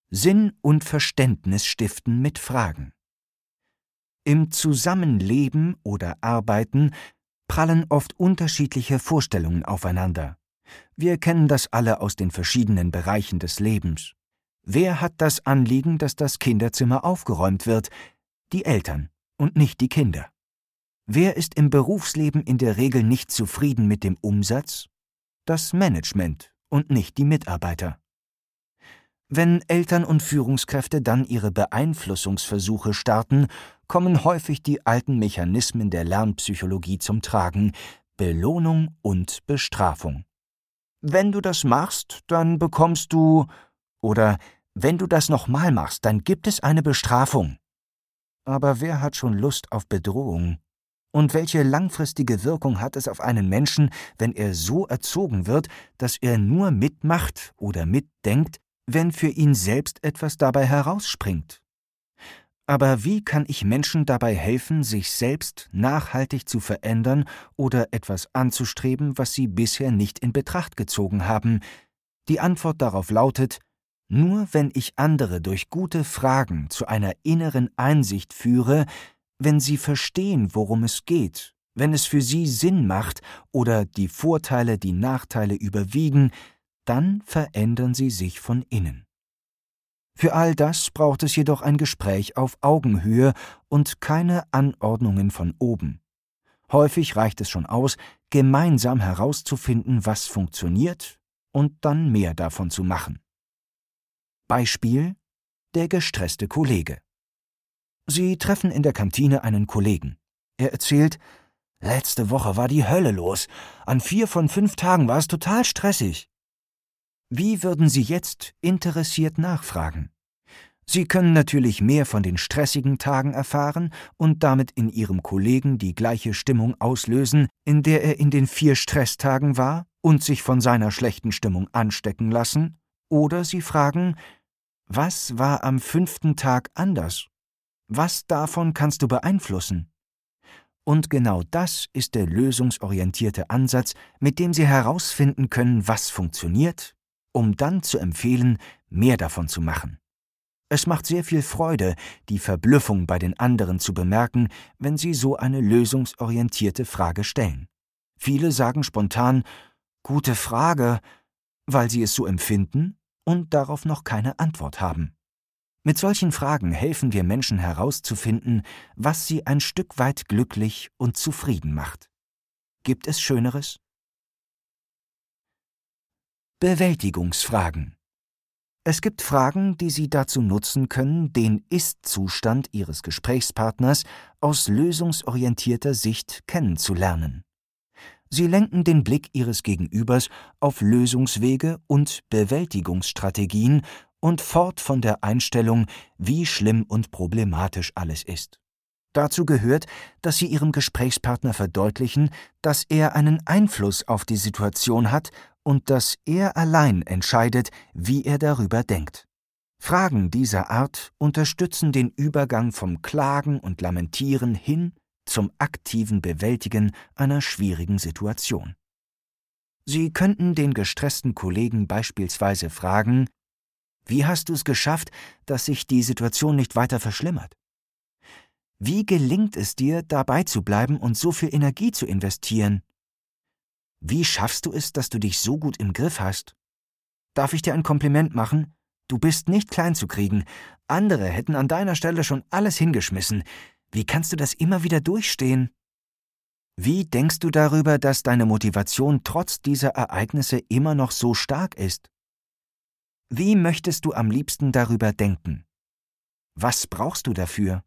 Sinn und Verständnis stiften mit Fragen. Im Zusammenleben oder Arbeiten prallen oft unterschiedliche Vorstellungen aufeinander. Wir kennen das alle aus den verschiedenen Bereichen des Lebens. Wer hat das Anliegen, dass das Kinderzimmer aufgeräumt wird? Die Eltern und nicht die Kinder. Wer ist im Berufsleben in der Regel nicht zufrieden mit dem Umsatz? Das Management und nicht die Mitarbeiter. Wenn Eltern und Führungskräfte dann ihre Beeinflussungsversuche starten, kommen häufig die alten Mechanismen der Lernpsychologie zum Tragen: Belohnung und Bestrafung. Wenn du das machst, dann bekommst du, oder wenn du das nochmal machst, dann gibt es eine Bestrafung. Aber wer hat schon Lust auf Bedrohung? Und welche langfristige Wirkung hat es auf einen Menschen, wenn er so erzogen wird, dass er nur mitmacht oder mitdenkt, wenn für ihn selbst etwas dabei herausspringt? Aber wie kann ich Menschen dabei helfen, sich selbst nachhaltig zu verändern oder etwas anzustreben, was sie bisher nicht in Betracht gezogen haben? Die Antwort darauf lautet: Nur wenn ich andere durch gute Fragen zu einer inneren Einsicht führe, wenn sie verstehen, worum es geht, wenn es für sie Sinn macht oder die Vorteile, die Nachteile überwiegen, dann verändern sie sich von innen. Für all das braucht es jedoch ein Gespräch auf Augenhöhe und keine Anordnungen von oben. Häufig reicht es schon aus, gemeinsam herauszufinden, was funktioniert, und dann mehr davon zu machen. Beispiel: Der gestresste Kollege. Sie treffen in der Kantine einen Kollegen. Er erzählt: Letzte Woche war die Hölle los. An 4 von 5 Tagen war es total stressig. Wie würden Sie jetzt interessiert nachfragen? Sie können natürlich mehr von den stressigen Tagen erfahren und damit in Ihrem Kollegen die gleiche Stimmung auslösen, in der er in den 4 Stresstagen war, und sich von seiner schlechten Stimmung anstecken lassen. Oder Sie fragen: Was war am 5. Tag anders? Was davon kannst du beeinflussen? Und genau das ist der lösungsorientierte Ansatz, mit dem Sie herausfinden können, was funktioniert, um dann zu empfehlen, mehr davon zu machen. Es macht sehr viel Freude, die Verblüffung bei den anderen zu bemerken, wenn sie so eine lösungsorientierte Frage stellen. Viele sagen spontan: Gute Frage, weil sie es so empfinden und darauf noch keine Antwort haben. Mit solchen Fragen helfen wir Menschen herauszufinden, was sie ein Stück weit glücklich und zufrieden macht. Gibt es Schöneres? Bewältigungsfragen. Es gibt Fragen, die Sie dazu nutzen können, den Ist-Zustand Ihres Gesprächspartners aus lösungsorientierter Sicht kennenzulernen. Sie lenken den Blick Ihres Gegenübers auf Lösungswege und Bewältigungsstrategien und fort von der Einstellung, wie schlimm und problematisch alles ist. Dazu gehört, dass Sie Ihrem Gesprächspartner verdeutlichen, dass er einen Einfluss auf die Situation hat und dass er allein entscheidet, wie er darüber denkt. Fragen dieser Art unterstützen den Übergang vom Klagen und Lamentieren hin zum aktiven Bewältigen einer schwierigen Situation. Sie könnten den gestressten Kollegen beispielsweise fragen: Wie hast du es geschafft, dass sich die Situation nicht weiter verschlimmert? Wie gelingt es dir, dabei zu bleiben und so viel Energie zu investieren? Wie schaffst du es, dass du dich so gut im Griff hast? Darf ich dir ein Kompliment machen? Du bist nicht klein zu kriegen. Andere hätten an deiner Stelle schon alles hingeschmissen. Wie kannst du das immer wieder durchstehen? Wie denkst du darüber, dass deine Motivation trotz dieser Ereignisse immer noch so stark ist? Wie möchtest du am liebsten darüber denken? Was brauchst du dafür?